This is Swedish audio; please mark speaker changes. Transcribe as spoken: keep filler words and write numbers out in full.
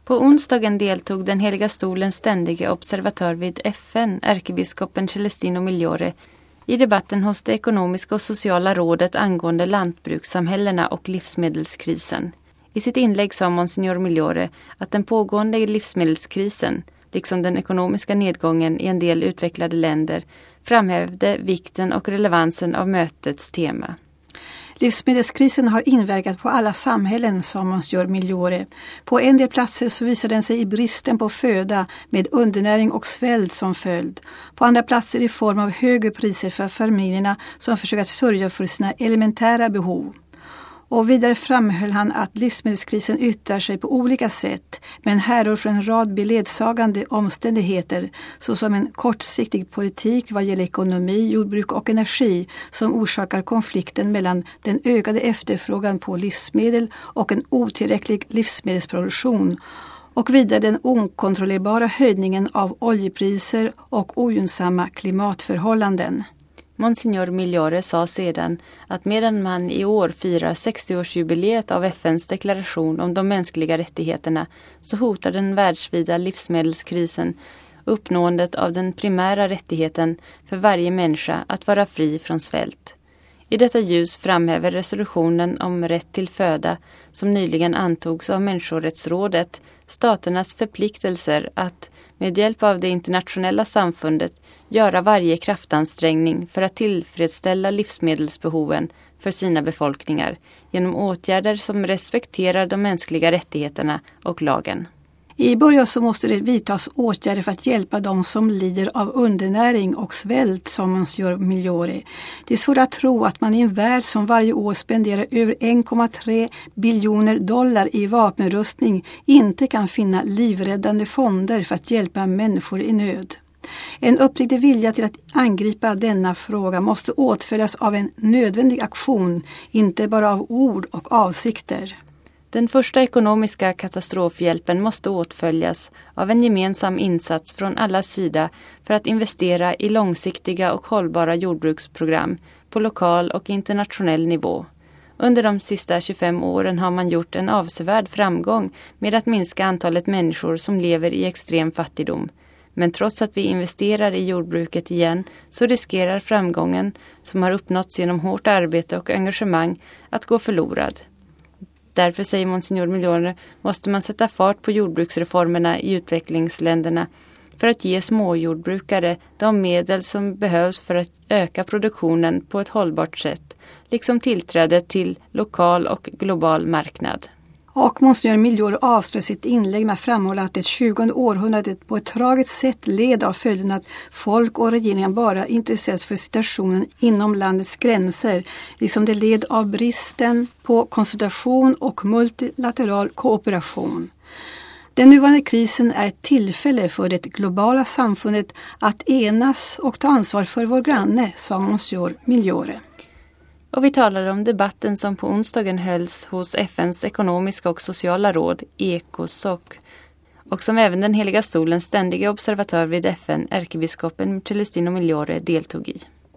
Speaker 1: På onsdagen deltog den heliga stolens ständiga observatör vid F N, ärkebiskopen Celestino Migliore, i debatten hos det ekonomiska och sociala rådet angående lantbrukssamhällena och livsmedelskrisen. I sitt inlägg sa Monsignor Migliore att den pågående livsmedelskrisen, liksom den ekonomiska nedgången i en del utvecklade länder, framhävde vikten och relevansen av mötets tema.
Speaker 2: Livsmedelskrisen har inverkat på alla samhällen, sa Monsignor Migliore. På en del platser så visar den sig i bristen på föda med undernäring och svält som följd. På andra platser i form av högre priser för familjerna som försöker att sörja för sina elementära behov. Och vidare framhöll han att livsmedelskrisen yttrar sig på olika sätt, men härrör från en rad beledsagande omständigheter såsom en kortsiktig politik vad gäller ekonomi, jordbruk och energi som orsakar konflikten mellan den ökade efterfrågan på livsmedel och en otillräcklig livsmedelsproduktion, och vidare den okontrollerbara höjningen av oljepriser och ogynnsamma klimatförhållanden.
Speaker 1: Monsignor Migliore sa sedan att medan man i år firar sextioårsjubileet av F N:s deklaration om de mänskliga rättigheterna så hotar den världsvida livsmedelskrisen uppnåendet av den primära rättigheten för varje människa att vara fri från svält. I detta ljus framhäver resolutionen om rätt till föda som nyligen antogs av Människorättsrådet staternas förpliktelser att med hjälp av det internationella samfundet göra varje kraftansträngning för att tillfredsställa livsmedelsbehoven för sina befolkningar genom åtgärder som respekterar de mänskliga rättigheterna och lagen.
Speaker 2: I början så måste det vidtas åtgärder för att hjälpa de som lider av undernäring och svält, som Monsignor Migliore. Det är svårt att tro att man i en värld som varje år spenderar över en komma tre biljoner dollar i vapenrustning inte kan finna livräddande fonder för att hjälpa människor i nöd. En uppriktig vilja till att angripa denna fråga måste åtföljas av en nödvändig aktion, inte bara av ord och avsikter.
Speaker 1: Den första ekonomiska katastrofhjälpen måste åtföljas av en gemensam insats från alla sidor för att investera i långsiktiga och hållbara jordbruksprogram på lokal och internationell nivå. Under de sista tjugofem åren har man gjort en avsevärd framgång med att minska antalet människor som lever i extrem fattigdom. Men trots att vi investerar i jordbruket igen så riskerar framgången som har uppnåtts genom hårt arbete och engagemang att gå förlorad. Därför, säger Monsignor Migliore, måste man sätta fart på jordbruksreformerna i utvecklingsländerna för att ge småjordbrukare de medel som behövs för att öka produktionen på ett hållbart sätt, liksom tillträde till lokal och global marknad.
Speaker 2: Och Monsignor Migliore avslutar sitt inlägg med att framhålla att det tjugonde århundradet på ett tragiskt sätt led av följden att folk och regeringen bara intresseras för situationen inom landets gränser, liksom det led av bristen på konsultation och multilateral kooperation. Den nuvarande krisen är ett tillfälle för det globala samfundet att enas och ta ansvar för vår granne, sa Monsignor Migliore.
Speaker 1: Och vi talar om debatten som på onsdagen hölls hos F N:s ekonomiska och sociala råd, ECOSOC, och som även den heliga stolens ständiga observatör vid F N, ärkebiskopen Celestino Migliore, deltog i.